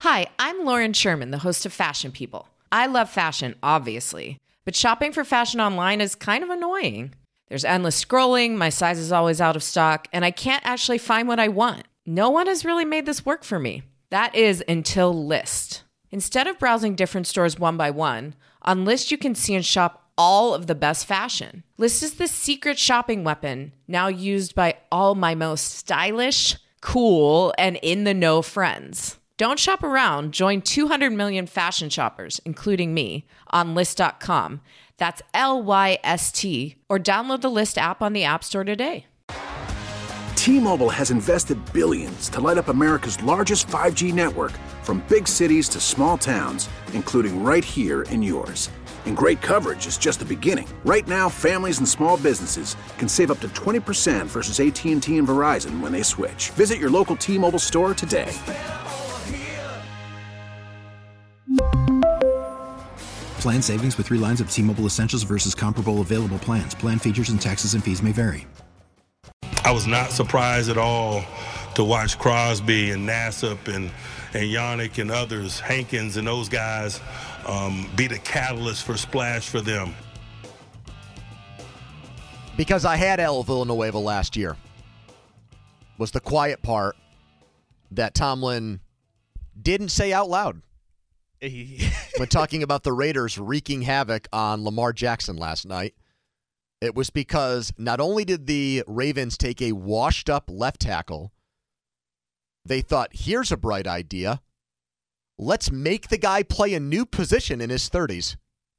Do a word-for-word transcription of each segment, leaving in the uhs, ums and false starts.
Hi, I'm Lauren Sherman, the host of Fashion People. I love fashion, obviously, but shopping for fashion online is kind of annoying. There's endless scrolling, my size is always out of stock, and I can't actually find what I want. No one has really made this work for me. That is until Lyst. Instead of browsing different stores one by one, on Lyst you can see and shop all of the best fashion. Lyst is the secret shopping weapon, now used by all my most stylish, cool, and in-the-know friends. Don't shop around. Join two hundred million fashion shoppers, including me, on Lyst dot com. That's L Y S T. Or download the Lyst app on the App Store today. T-Mobile has invested billions to light up America's largest five G network, from big cities to small towns, including right here in yours. And great coverage is just the beginning. Right now, families and small businesses can save up to twenty percent versus A T and T and Verizon when they switch. Visit your local T-Mobile store today. Plan savings with three lines of T-Mobile Essentials versus comparable available plans. Plan features and taxes and fees may vary. I was not surprised at all to watch Crosby and Nassib and, and Yannick and others, Hankins and those guys, um, be the catalyst for splash for them. Because I had El Villanueva last year was the quiet part that Tomlin didn't say out loud. When talking about the Raiders wreaking havoc on Lamar Jackson last night, it was because not only did the Ravens take a washed-up left tackle, they thought, here's a bright idea. Let's make the guy play a new position in his thirties.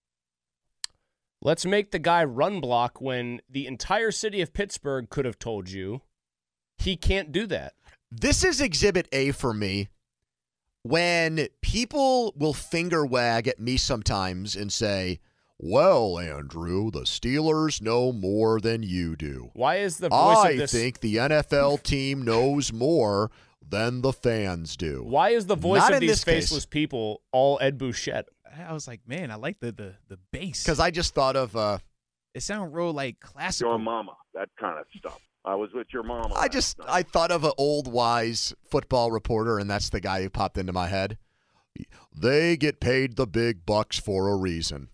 Let's make the guy run block when the entire city of Pittsburgh could have told you he can't do that. This is Exhibit A for me. When people will finger wag at me sometimes and say, well, Andrew, the Steelers know more than you do. Why is the voice I of this... think the N F L team knows more than the fans do. Why is the voice Not of these case. faceless people all Ed Bouchette? I was like, man, I like the the, the bass. Because I just thought of... Uh, it sounded real like classical. Your mama, that kind of stuff. I was with your mama. I just, I thought of an old wise football reporter, and that's the guy who popped into my head. They get paid the big bucks for a reason.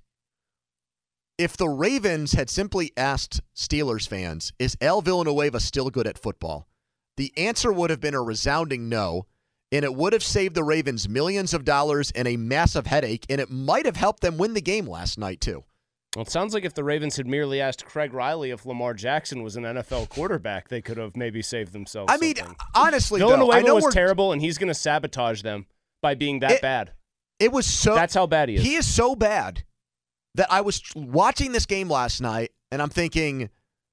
If the Ravens had simply asked Steelers fans, is El Villanueva still good at football? The answer would have been a resounding no, and it would have saved the Ravens millions of dollars and a massive headache, and it might have helped them win the game last night, too. Well, it sounds like if the Ravens had merely asked Craig Riley if Lamar Jackson was an N F L quarterback, they could have maybe saved themselves I mean, something. honestly, Villanueva though, I know was we're, terrible, and he's going to sabotage them by being that it, bad. It was so. That's how bad he is. He is so bad that I was watching this game last night, and I'm thinking,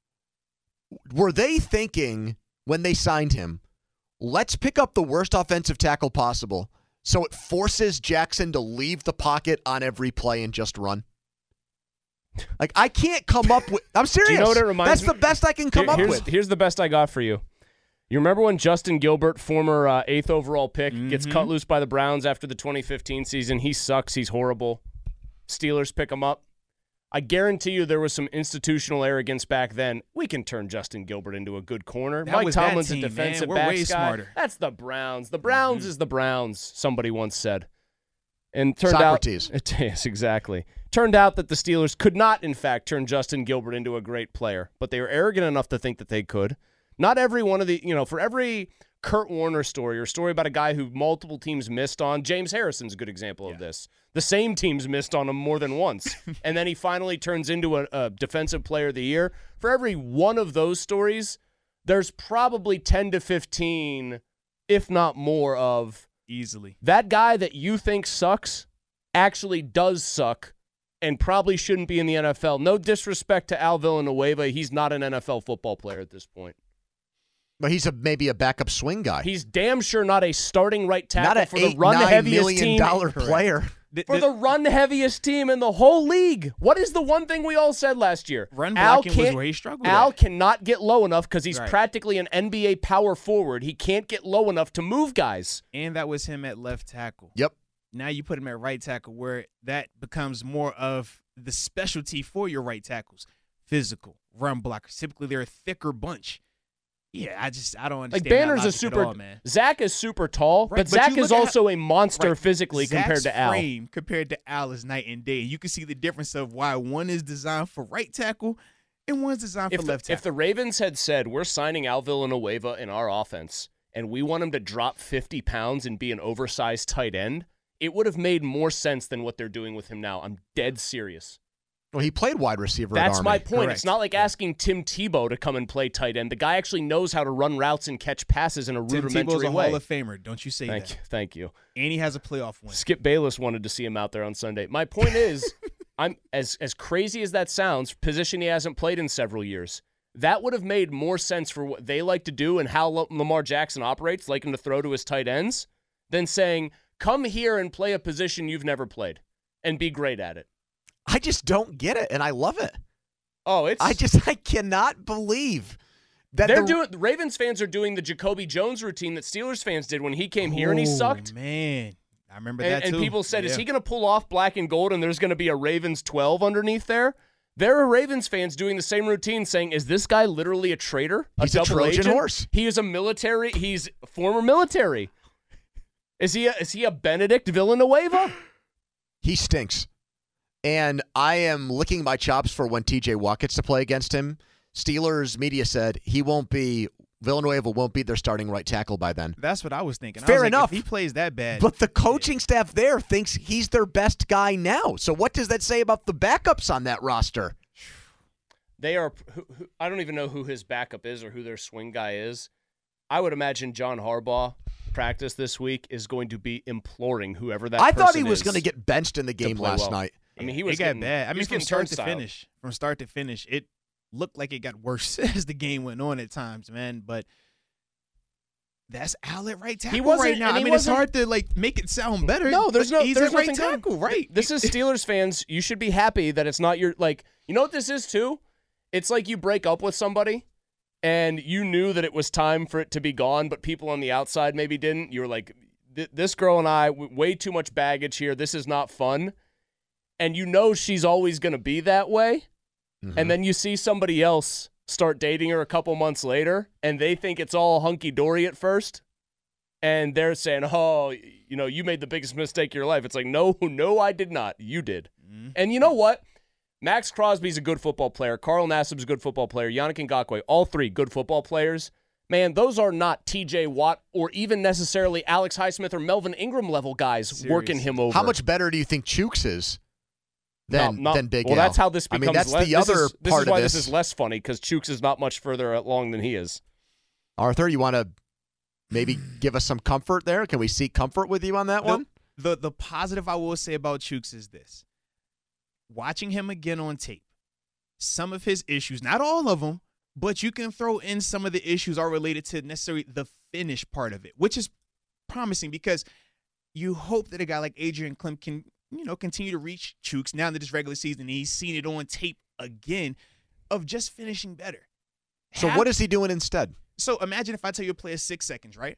were they thinking when they signed him, let's pick up the worst offensive tackle possible so it forces Jackson to leave the pocket on every play and just run? Like, I can't come up with... I'm serious. Do you know what it reminds That's me? the best I can come Here, up here's, with. Here's the best I got for you. You remember when Justin Gilbert, former uh, eighth overall pick, mm-hmm. gets cut loose by the Browns after the twenty fifteen season? He sucks. He's horrible. Steelers pick him up. I guarantee you there was some institutional arrogance back then. We can turn Justin Gilbert into a good corner. That Mike was Tomlin's that team, a defensive man. We're backs way guy. smarter. That's the Browns. The Browns mm-hmm. is the Browns, somebody once said. And turned Socrates. out, yes, exactly. Turned out that the Steelers could not, in fact, turn Justin Gilbert into a great player, but they were arrogant enough to think that they could. Not every one of the, you know, for every Kurt Warner story or story about a guy who multiple teams missed on, James Harrison's a good example yeah. of this. The same teams missed on him more than once, and then he finally turns into a, a defensive player of the year. For every one of those stories, there's probably ten to fifteen, if not more, of easily that guy that you think sucks actually does suck and probably shouldn't be in the N F L. No disrespect to Al Villanueva. He's not an N F L football player at this point. But he's a maybe a backup swing guy. He's damn sure not a starting right tackle not a for the run heaviest million team. dollar player. For the run heaviest team in the whole league. What is the one thing we all said last year? Run blocking was where he struggled Al at. cannot get low enough because he's right. practically an N B A power forward. He can't get low enough to move guys. And that was him at left tackle. Yep. Now you put him at right tackle where that becomes more of the specialty for your right tackles. Physical, run blockers. Typically they're a thicker bunch. Yeah, I just I don't Like understand. Banner's that a super. all, man. Zach is super tall, Right, but but Zach you is look at also a monster Right. physically compared Zach's to Al. frame compared to Al is night and day. And you can see the difference of why one is designed for right tackle and one's designed If for the, left tackle. if the Ravens had said, we're signing Al Villanueva in our offense, and we want him to drop fifty pounds and be an oversized tight end, it would have made more sense than what they're doing with him now. I'm dead serious. Well, he played wide receiver That's at Army. my point. Correct. It's not like asking Tim Tebow to come and play tight end. The guy actually knows how to run routes and catch passes in a Tim rudimentary Tebow's a way. Hall of Famer. Don't you say Thank that. you. Thank you. And he has a playoff win. Skip Bayless wanted to see him out there on Sunday. My point is, I'm as as crazy as that sounds, position he hasn't played in several years. That would have made more sense for what they like to do and how L- Lamar Jackson operates, liking to throw to his tight ends, than saying, come here and play a position you've never played and be great at it. I just don't get it, and I love it. Oh, it's I just I cannot believe that they're the, doing. The Ravens fans are doing the Jacoby Jones routine that Steelers fans did when he came here and he Oh, sucked. Man, I remember And, that too. and people said, is Yeah. he going to pull off black and gold and there's going to be a Ravens twelve underneath there? There are Ravens fans doing the same routine saying, is this guy literally a traitor? He's a double Trojan agent? horse. He is a military. He's former military. Is he a, is he a Benedict Villanueva? he stinks. And I am licking my chops for when T J Watt gets to play against him. Steelers media said he won't be, Villanueva won't be their starting right tackle by then. That's what I was thinking. I Fair was like, enough. If he plays that bad. But the coaching staff there thinks he's their best guy now. So what does that say about the backups on that roster? They are. Who, who, I don't even know who his backup is or who their swing guy is. I would imagine John Harbaugh practice this week is going to be imploring whoever that. I thought person he was is going to get benched in the game play last well. night. I mean, he it was got getting, bad. I he mean, was from getting start to turnstile. finish, from start to finish, it looked like it got worse as the game went on at times, man. But that's Al at right tackle wasn't- right now. and I he mean, it's wasn't- hard to like make it sound better. No, there's but no. He's there's at right nothing wrong. tackle, right? This is Steelers fans. You should be happy that it's not your like. You know what this is too? It's like you break up with somebody, and you knew that it was time for it to be gone, but people on the outside maybe didn't. You were like, "This girl and I, way too much baggage here. This is not fun." And you know she's always going to be that way. Mm-hmm. And then you see somebody else start dating her a couple months later, and they think it's all hunky-dory at first. And they're saying, oh, you know, you made the biggest mistake of your life. It's like, no, no, I did not. You did. Mm-hmm. And you know what? Max Crosby's a good football player. Carl Nassib's a good football player. Yannick Ngakoue, all three good football players. Man, those are not T J Watt or even necessarily Alex Highsmith or Melvin Ingram level guys Seriously. working him over. How much better do you think Chooks is than, No, not- than Big well, Al? that's how this I becomes. mean, that's less, the this other is, this part is why of this. this is less funny because Chooks is not much further along than he is. Arthur, you want to maybe give us some comfort there? Can we seek comfort with you on that the, one? The the positive I will say about Chooks is this: watching him again on tape, some of his issues, not all of them, but you can throw in some of the issues are related to necessarily the finish part of it, which is promising because you hope that a guy like Adrian Clem can, you know, continue to reach Chooks now that it's regular season and he's seen it on tape again of just finishing better. So Have- what is he doing instead? So imagine if I tell you to play a six seconds, right?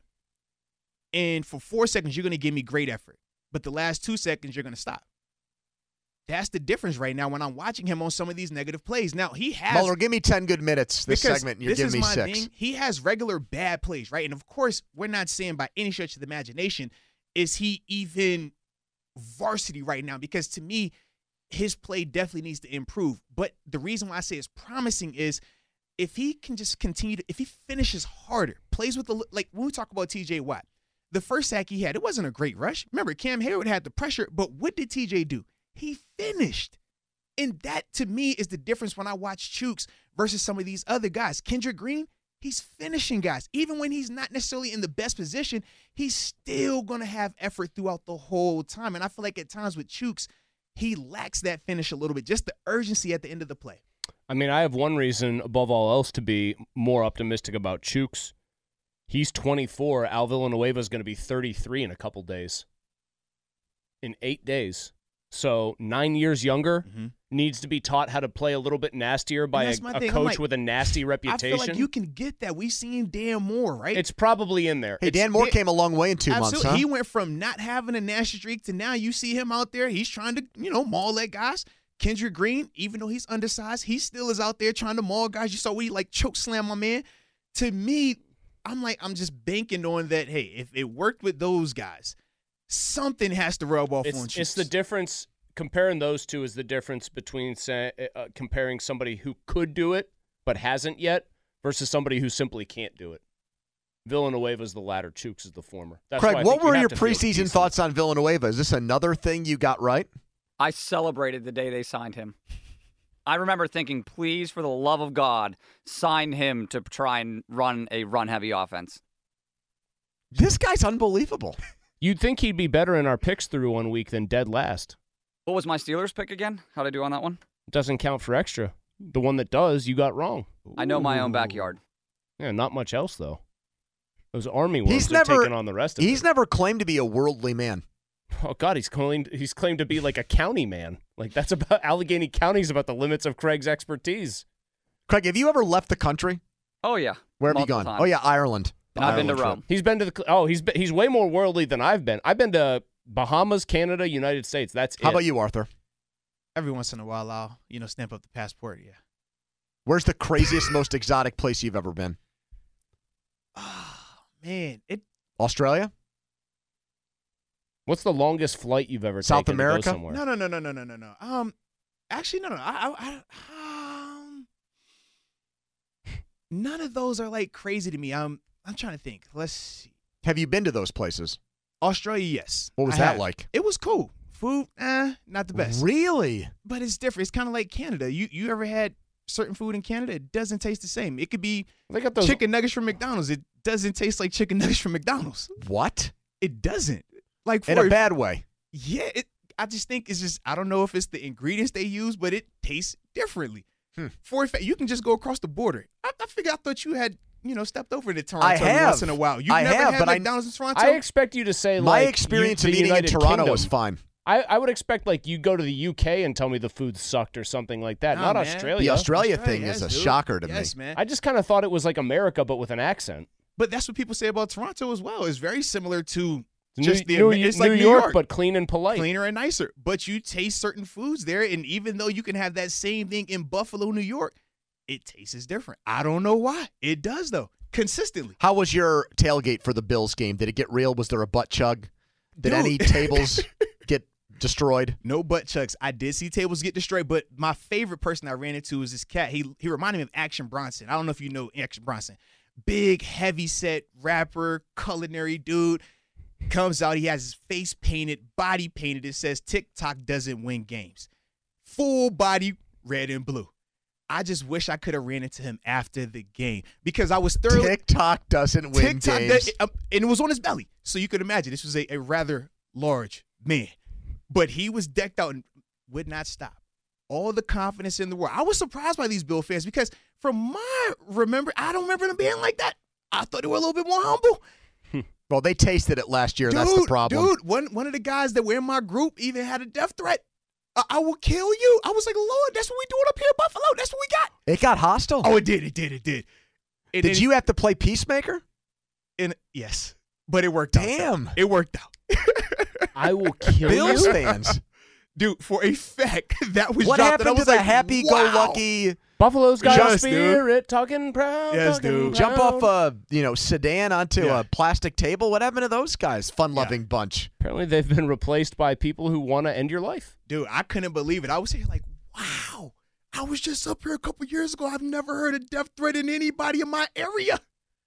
And for four seconds, you're going to give me great effort. But the last two seconds, you're going to stop. That's the difference right now when I'm watching him on some of these negative plays. Now, he has... Muller, give me ten good minutes this because segment, and you're this giving is me my six. thing. He has regular bad plays, right? And, of course, we're not saying by any stretch of the imagination is he even varsity right now because, to me, his play definitely needs to improve. But the reason why I say it's promising is if he can just continue to, if he finishes harder, plays with the, like when we talk about T J Watt, the first sack he had, it wasn't a great rush. Remember, Cam Hayward had the pressure, but what did T J do? He finished. And that, to me, is the difference when I watch Chooks versus some of these other guys. Kendrick Green, he's finishing guys. Even when he's not necessarily in the best position, he's still going to have effort throughout the whole time. And I feel like at times with Chooks, he lacks that finish a little bit, just the urgency at the end of the play. I mean, I have one reason above all else to be more optimistic about Chooks. He's twenty-four. Al Villanueva is going to be thirty-three in a couple days. In eight days. So nine years younger, Mm-hmm. needs to be taught how to play a little bit nastier by a, that's my a thing. I'm coach like, with a nasty I reputation. feel like you can get that. We've seen Dan Moore, right? It's probably in there. Hey, It's- Dan Moore it- came a long way in two Absolutely. months, huh? He went from not having a nasty streak to now you see him out there. He's trying to, you know, maul at guys. Kendrick Green, even though he's undersized, he still is out there trying to maul guys. You saw we like choke slam my man. to me, I'm like, I'm just banking on that, hey, if it worked with those guys, something has to rub off It's, on you. it's the difference. Comparing those two is the difference between say, uh, comparing somebody who could do it but hasn't yet versus somebody who simply can't do it. Villanueva's the latter. Chooks is the former. That's why I Craig, think what you were have your to feel preseason decent. thoughts on Villanueva? Is this another thing you got right? I celebrated the day they signed him. I remember thinking, please, for the love of God, sign him to try and run a run-heavy offense. This guy's unbelievable. You'd think he'd be better in our picks through one week than dead last. What was my Steelers pick again? How'd I do on that one? Doesn't count for extra. The one that does, you got wrong. I know my own backyard. Yeah, not much else, though. Those Army worms He's are never taking on the rest of He's it. never claimed to be a worldly man. Oh, God, he's claimed, he's claimed to be like a county man. Like, that's about Allegheny County's about the limits of Craig's expertise. Craig, have you ever left the country? Oh, yeah. Where have you Multiple gone? times. Oh, yeah, Ireland. And I've been to Ireland trip. Rome. He's been to the, oh, he's been, he's way more worldly than I've been. I've been to Bahamas, Canada, United States. That's How it. about you, Arthur? Every once in a while, I'll, you know, stamp up the passport, yeah. Where's the craziest, most exotic place you've ever been? Oh, man. It Australia? What's the longest flight you've ever South taken America? to go somewhere? No, no, no, no, no, no, no, no. Um, actually, no, no. I, I, I, um, none of those are like crazy to me. Um, I'm trying to think. Let's see. Have you been to those places? Australia, yes. What was I that have. like? It was cool. Food, eh, not the best. Really? But it's different. It's kind of like Canada. You you ever had certain food in Canada? It doesn't taste the same. It could be They got those. chicken nuggets from McDonald's. It doesn't taste like chicken nuggets from McDonald's. What? It doesn't. Like for In a bad way. Yeah, it, I just think it's just I don't know if it's the ingredients they use, but it tastes differently. Hmm. For a fact, you can just go across the border. I, I figure I thought you had you know stepped over to Toronto I every have. once in a while. You've I never have, had but I- McDonald's in Toronto. I expect you to say My like experience you, of the eating United in Toronto Kingdom. was fine. I, I would expect like you go to the U K and tell me the food sucked or something like that. Nah, Not man. Australia. The Australia, Australia, thing is yes, a dude. shocker to yes, me. man. I just kind of thought it was like America, but with an accent. But that's what people say about Toronto as well. It's very similar to New, just the New, it's New like New York, York, but clean and polite. cleaner and nicer. But you taste certain foods there, and even though you can have that same thing in Buffalo, New York, it tastes different. I don't know why. It does though, consistently. How was your tailgate for the Bills game? Did it get real? Was there a butt chug? Did Dude. any tables get destroyed? No butt chugs. I did see tables get destroyed, but my favorite person I ran into was this cat. He he reminded me of Action Bronson. I don't know if you know Action Bronson. Big, heavy set rapper, culinary dude. Comes out, he has his face painted, body painted. It says TikTok doesn't win games. Full body red and blue. I just wish I could have ran into him after the game because I was thoroughly TikTok doesn't win TikTok games. that- um, and it was on his belly. So you could imagine this was a, a rather large man. But he was decked out and would not stop. All the confidence in the world. I was surprised by these Bill fans because from my remember, I don't remember them being like that. I thought they were a little bit more humble. Well, they tasted it last year. Dude, That's the problem. Dude, one, one of the guys that were in my group even had a death threat. I, I will kill you. I was like, Lord, that's what we doing up here in Buffalo. That's what we got. It got hostile. Oh, it did. It did. It did. And Did then- you have to play peacemaker? And yes, but it worked out. Damn. It worked out. I will kill Bills you. fans. Dude, for a fact, that was What dropped, and I happened to was the like, happy-go-lucky Buffalo's got Yes, a dude. spirit, talking proud. Yes, talking dude. jump proud. off a you know sedan onto Yeah. a plastic table? What happened to those guys? Fun-loving bunch. Apparently, they've been replaced by people who want to end your life. Dude, I couldn't believe it. I was here like, wow, I was just up here a couple years ago. I've never heard a death threat in anybody in my area.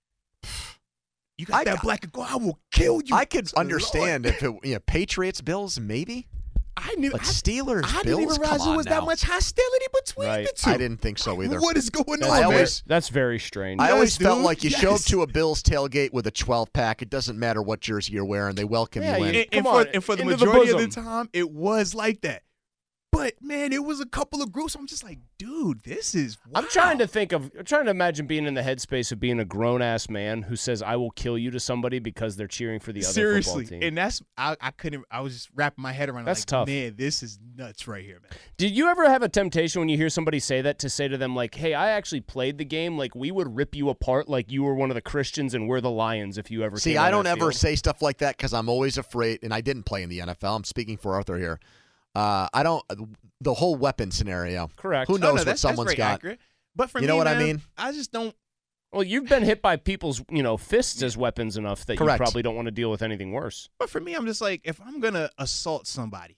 You got I that got- black and gold, I will kill you. I could So, understand Lord, if it you know Patriots, Bills, maybe, I knew but I, Steelers, I Bills. didn't even realize Come there on was now. that much hostility between Right. the two. I didn't think so either. What is going That's, on, I man? always- that's very strange. I Yes, always felt dude. like you show up Yes. to a Bills tailgate with a twelve pack. It doesn't matter what jersey you're wearing; they welcome Yeah, you in. you- and, and Come for, on, and for the into the majority of the bosom. time, it was like that. But man, it was a couple of groups. I'm just like, dude, this is. Wow. I'm trying to think of, I'm trying to imagine being in the headspace of being a grown ass man who says, "I will kill you" to somebody because they're cheering for the other seriously, football team. and that's I, I couldn't. I was just wrapping my head around. That's like, tough. Man, this is nuts right here, man. Did you ever have a temptation when you hear somebody say that to say to them like, "Hey, I actually played the game. Like we would rip you apart like you were one of the Christians and we're the Lions if you ever." See, came I on don't that ever field." say stuff like that because I'm always afraid, and I didn't play in the N F L. I'm speaking for Arthur here. Uh, I don't. The whole weapon scenario. Correct. Who Oh, knows no, what that's, someone's that's very got? accurate. But for You me, know what I man, mean? I just don't. Well, you've been hit by people's, you know, fists as weapons enough that Correct. you probably don't want to deal with anything worse. But for me, I'm just like, if I'm going to assault somebody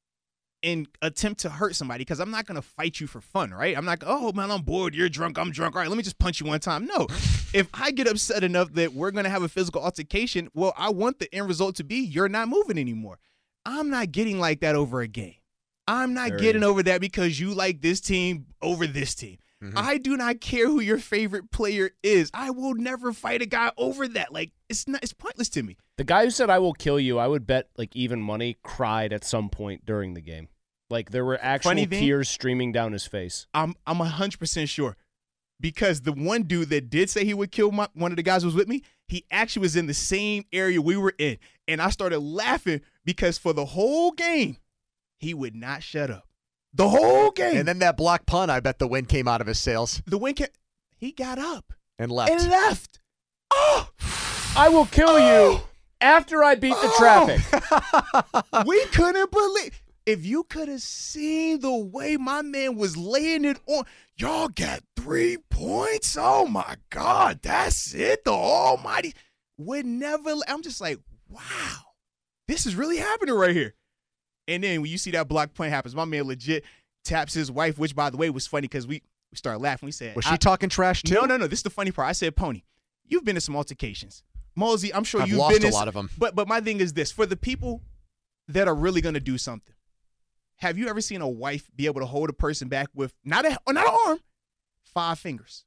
and attempt to hurt somebody, because I'm not going to fight you for fun, right? I'm not, oh, man, I'm bored. You're drunk. I'm drunk. All right, let me just punch you one time. No. If I get upset enough that we're going to have a physical altercation, well, I want the end result to be you're not moving anymore. I'm not getting like that over a game. I'm not There getting is. over that because you like this team over this team. Mm-hmm. I do not care who your favorite player is. I will never fight a guy over that. Like, it's not. It's pointless to me. The guy who said, I will kill you, I would bet like even money, cried at some point during the game. Like there were actual Funny thing- tears streaming down his face. I'm I'm one hundred percent sure because the one dude that did say he would kill my, one of the guys who was with me, he actually was in the same area we were in. And I started laughing because for the whole game, he would not shut up. The whole game. And then that block punt, I bet the wind came out of his sails the win came, he got up and left. and left. Oh, I will kill Oh! you after I beat the Oh! traffic. we couldn't believe. If you could have seen the way my man was laying it on, y'all got three points. Oh my God, that's it. The Almighty would never. I'm just like, wow, this is really happening right here. And then when you see that block punt happens, my man legit taps his wife, which by the way was funny because we we started laughing. We said, Was she I- talking trash too? No, no, no. This is the funny part. I said, Pony, you've been in some altercations. Mosey, I'm sure I've you've lost been a in lot some- of 'em. But but my thing is this: for the people that are really going to do something, have you ever seen a wife be able to hold a person back with not a not an arm, five fingers?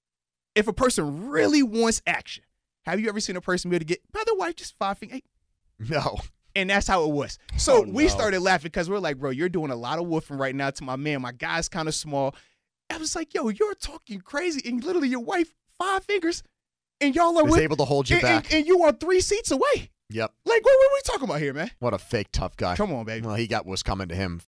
If a person really wants action, have you ever seen a person be able to get by the wife just five fingers? No. And that's how it was. So Oh, we no. started laughing because we're like, bro, you're doing a lot of woofing right now to my man. My guy's kind of small. I was like, yo, you're talking crazy. And literally your wife, five fingers, and y'all are Was with, able to hold you and, back. And, and you are three seats away. Yep. Like, what, what are we talking about here, man? What a fake tough guy. Come on, baby. Well, he got what's coming to him.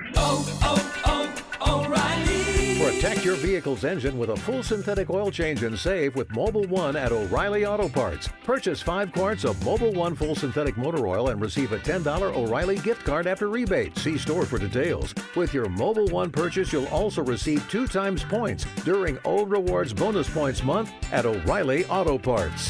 Protect your vehicle's engine with a full synthetic oil change and save with Mobile One at O'Reilly Auto Parts. Purchase five quarts of Mobile One full synthetic motor oil and receive a ten dollars O'Reilly gift card after rebate. See store for details. With your Mobile One purchase, you'll also receive two times points during O Rewards Bonus Points Month at O'Reilly Auto Parts.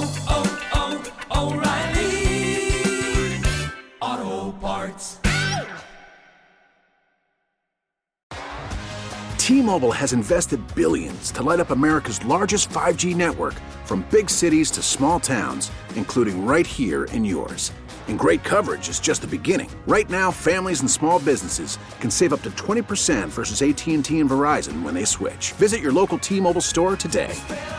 T-Mobile has invested billions to light up America's largest five G network, from big cities to small towns, including right here in yours. And great coverage is just the beginning. Right now, families and small businesses can save up to twenty percent versus A T and T and Verizon when they switch. Visit your local T-Mobile store today.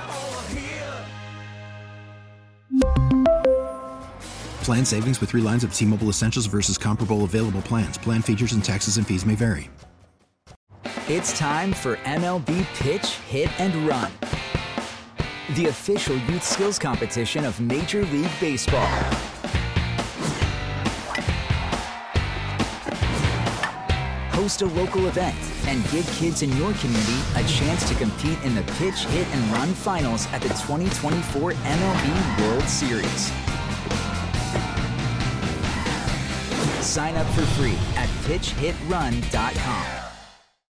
Plan savings with three lines of T-Mobile Essentials versus comparable available plans. Plan features and taxes and fees may vary. It's time for M L B Pitch, Hit, and Run, the official youth skills competition of Major League Baseball. Host a local event and give kids in your community a chance to compete in the Pitch, Hit, and Run finals at the twenty twenty-four M L B World Series. Sign up for free at pitch hit run dot com.